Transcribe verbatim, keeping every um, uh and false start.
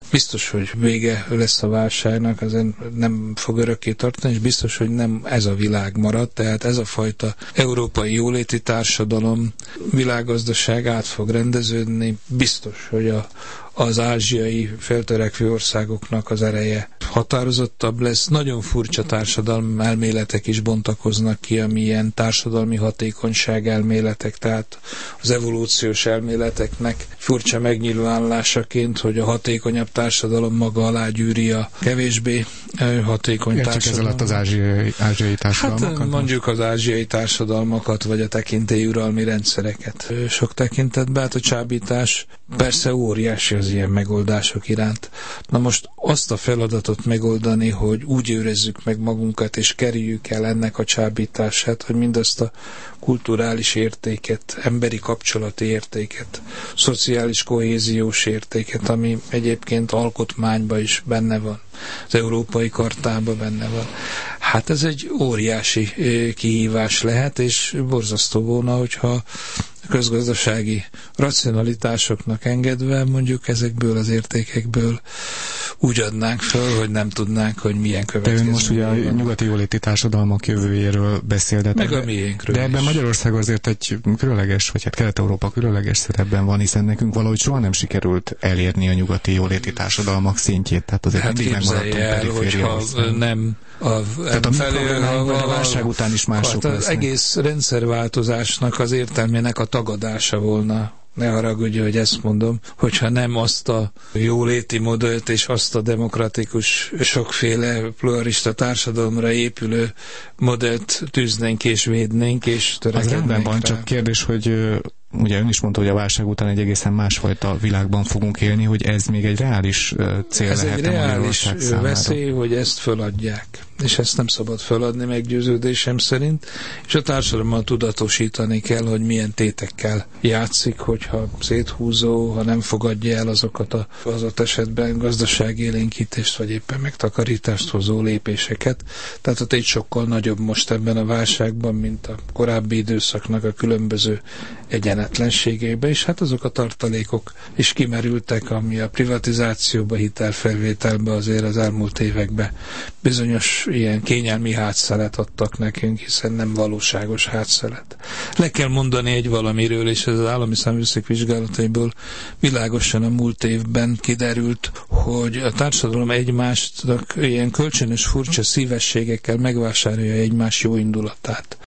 Biztos, hogy vége lesz a válságnak, ezen nem fog örökké tartani, és biztos, hogy nem ez a világ marad, tehát ez a fajta európai jóléti társadalom, világgazdaság át fog rendeződni, biztos, hogy a az ázsiai feltörekvő országoknak az ereje határozottabb lesz. Nagyon furcsa társadalmi elméletek is bontakoznak ki, amilyen társadalmi hatékonyság elméletek, tehát az evolúciós elméleteknek furcsa megnyilvánulásaként, hogy a hatékonyabb társadalom maga alá gyűri a kevésbé hatékony Értjük társadalom. ez alatt az ázsiai, ázsiai társadalmakat? Hát mondjuk az ázsiai társadalmakat, vagy a tekintélyuralmi rendszereket. Sok tekintetben hát a csábítás persze óriási az ilyen megoldások iránt. Na most azt a feladatot megoldani, hogy úgy őrezzük meg magunkat, és kerüljük el ennek a csábítását, hogy mindazt a kulturális értéket, emberi kapcsolati értéket, szociális kohéziós értéket, ami egyébként alkotmányban is benne van, az Európai Kartában benne van. Hát ez egy óriási kihívás lehet, és borzasztó volna, hogyha közgazdasági racionalitásoknak engedve mondjuk ezekből az értékekből úgy adnánk fel, hogy nem tudnánk, hogy milyen következmények. De ön most ugye a nyugati jóléti társadalmak jövőjéről beszél, de, meg a miénkről de ebben is. Magyarország azért egy különleges, vagy hát Kelet-Európa különleges szerepben van, hiszen nekünk valahogy soha nem sikerült elérni a nyugati jóléti társadalmak szintjét, tehát azért hát mindig megmaradtunk periféria. Hogyha nem a, tehát a, felől, a, a válság után is mások hát lesznek. Az egész rendszerváltozásnak az értelmének a tagadása volna. Ne haragudj, hogy ezt mondom, hogyha nem azt a jóléti modellt és azt a demokratikus, sokféle pluralista társadalomra épülő modellt tűznénk és védnénk és törekednénk. Az rendben van, csak kérdés, hogy ugye ön is mondta, hogy a válság után egy egészen másfajta világban fogunk élni, hogy ez még egy reális cél ez lehet egy reális veszély, hogy ezt föladják. És ezt nem szabad föladni meggyőződésem szerint, és a társadalommal tudatosítani kell, hogy milyen tétekkel játszik, hogyha széthúzó, ha nem fogadja el azokat a, az ott esetben gazdaságélénkítést, vagy éppen megtakarítást hozó lépéseket. Tehát a tét sokkal nagyobb most ebben a válságban, mint a korábbi időszaknak a különböző egyenetlenségeiben, és hát azok a tartalékok is kimerültek, ami a privatizációba, hitelfelvételbe azért az elmúlt években bizonyos ilyen kényelmi hátszelet adtak nekünk, hiszen nem valóságos hátszelet. Le kell mondani egy valamiről, és ez az állami számvevőszék vizsgálataiból világosan a múlt évben kiderült, hogy a társadalom egymástnak ilyen kölcsönös furcsa szívességekkel megvásárolja egymás jó indulatát.